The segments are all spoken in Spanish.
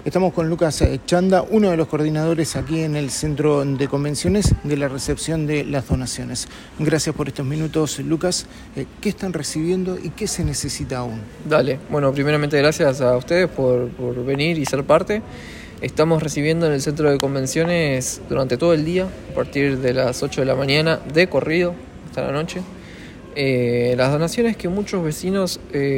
Estamos con Lucas Chanda, uno de los coordinadores aquí en el Centro de Convenciones de la recepción de las donaciones. Gracias por estos minutos, Lucas. ¿Qué están recibiendo y qué se necesita aún? Dale, bueno, primeramente gracias a ustedes por venir y ser parte. Estamos recibiendo en el Centro de Convenciones durante todo el día, a partir de las 8 de la mañana, de corrido hasta la noche. Las donaciones que muchos vecinos...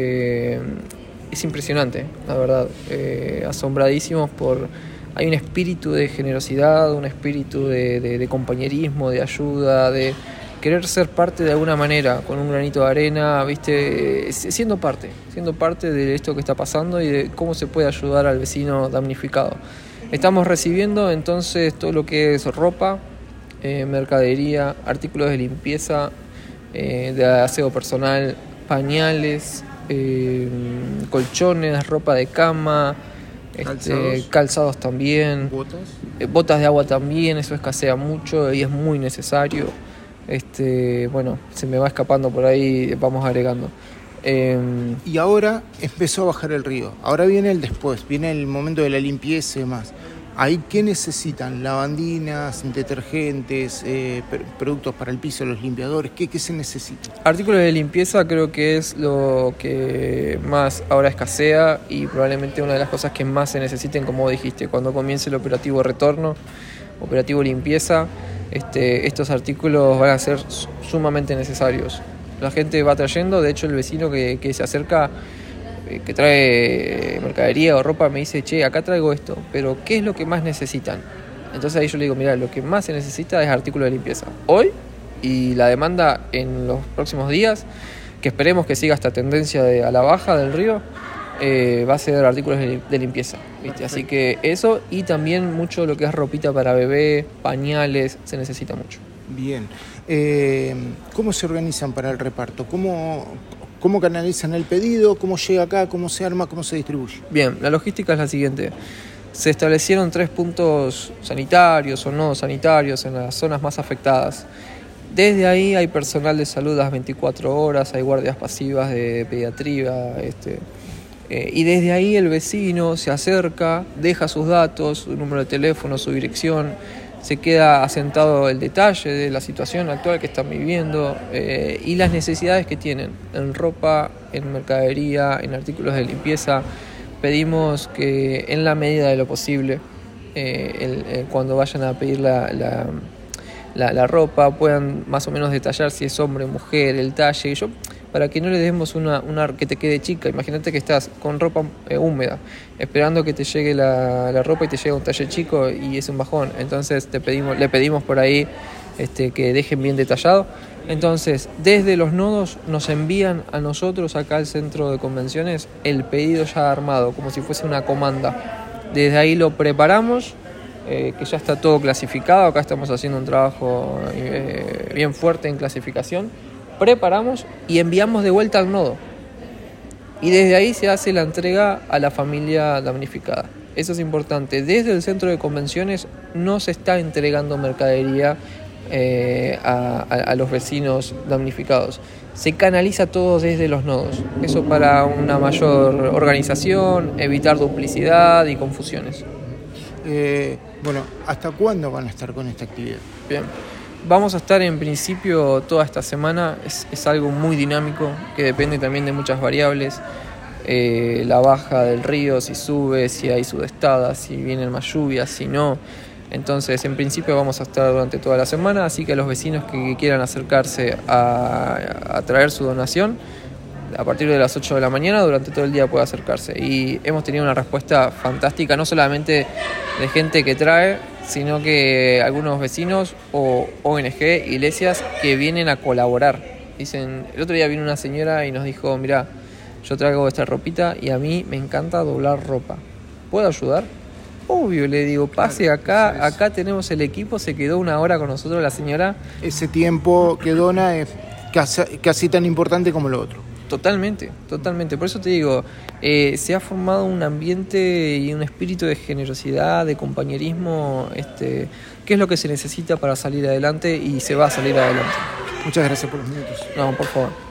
Es impresionante, la verdad, asombradísimos hay un espíritu de generosidad, un espíritu de compañerismo, de ayuda, de querer ser parte de alguna manera, con un granito de arena, ¿viste? Siendo parte de esto que está pasando y de cómo se puede ayudar al vecino damnificado. Estamos recibiendo entonces todo lo que es ropa, mercadería, artículos de limpieza, de aseo personal, pañales, colchones, ropa de cama, calzados también, botas de agua también, eso escasea mucho y es muy necesario. Bueno, se me va escapando por ahí, vamos agregando. Y ahora empezó a bajar el río, ahora viene el después, viene el momento de la limpieza y demás. ¿Ahí qué necesitan? Lavandinas, detergentes, productos para el piso, los limpiadores, ¿qué se necesita? Artículos de limpieza creo que es lo que más ahora escasea y probablemente una de las cosas que más se necesiten, como dijiste, cuando comience el operativo retorno, operativo limpieza, estos artículos van a ser sumamente necesarios. La gente va trayendo, de hecho el vecino que se acerca, que trae mercadería o ropa, me dice, che, acá traigo esto, pero ¿qué es lo que más necesitan? Entonces ahí yo le digo, mira, lo que más se necesita es artículos de limpieza. Hoy, y la demanda en los próximos días, que esperemos que siga esta tendencia a la baja del río, va a ser artículos de limpieza, ¿viste? Así que eso, y también mucho lo que es ropita para bebé, pañales, se necesita mucho. Bien. ¿Cómo se organizan para el reparto? ¿Cómo canalizan el pedido? ¿Cómo llega acá? ¿Cómo se arma? ¿Cómo se distribuye? Bien, la logística es la siguiente. Se establecieron 3 puntos sanitarios o no sanitarios en las zonas más afectadas. Desde ahí hay personal de salud a las 24 horas, hay guardias pasivas de pediatría, y desde ahí el vecino se acerca, deja sus datos, su número de teléfono, su dirección, se queda asentado el detalle de la situación actual que están viviendo y las necesidades que tienen en ropa, en mercadería, en artículos de limpieza. Pedimos que en la medida de lo posible, cuando vayan a pedir la ropa, puedan más o menos detallar si es hombre o mujer, el talle, para que no le demos una que te quede chica. Imagínate que estás con ropa húmeda, esperando que te llegue la ropa y te llega un talle chico y es un bajón. Entonces le pedimos por ahí que dejen bien detallado. Entonces, desde los nodos nos envían a nosotros acá al Centro de Convenciones el pedido ya armado, como si fuese una comanda. Desde ahí lo preparamos, que ya está todo clasificado. Acá estamos haciendo un trabajo bien fuerte en clasificación. Preparamos y enviamos de vuelta al nodo. Y desde ahí se hace la entrega a la familia damnificada. Eso es importante. Desde el Centro de Convenciones no se está entregando mercadería a los vecinos damnificados. Se canaliza todo desde los nodos. Eso para una mayor organización, evitar duplicidad y confusiones. Bueno, ¿hasta cuándo van a estar con esta actividad? Bien. Vamos a estar en principio toda esta semana, es algo muy dinámico que depende también de muchas variables, la baja del río, si sube, si hay sudestada, si vienen más lluvias, si no. Entonces en principio vamos a estar durante toda la semana, así que los vecinos que quieran acercarse a traer su donación, a partir de las 8 de la mañana, durante todo el día puede acercarse. Y hemos tenido una respuesta fantástica, no solamente de gente que trae, sino que algunos vecinos o ONG, iglesias, que vienen a colaborar. Dicen, el otro día vino una señora y nos dijo, mirá, yo traigo esta ropita y a mí me encanta doblar ropa. ¿Puedo ayudar? Obvio, le digo, pase acá tenemos el equipo, se quedó 1 hora con nosotros la señora. Ese tiempo que dona es casi tan importante como lo otro. Totalmente. Por eso te digo, se ha formado un ambiente y un espíritu de generosidad, de compañerismo, que es lo que se necesita para salir adelante y se va a salir adelante. Muchas gracias por los minutos. No, por favor.